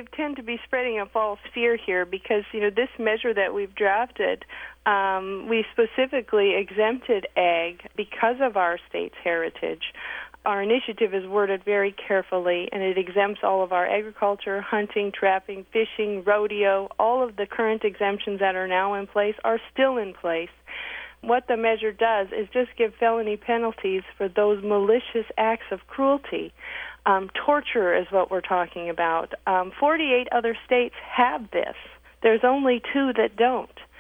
they tend to be spreading a false fear here because, this measure that we've drafted, we specifically exempted ag because of our state's heritage. Our initiative is worded very carefully, and it exempts all of our agriculture, hunting, trapping, fishing, rodeo. All of the current exemptions that are now in place are still in place. What the measure does is just give felony penalties for those malicious acts of cruelty. Torture is what we're talking about. 48 other states have this. There's only 2 that don't.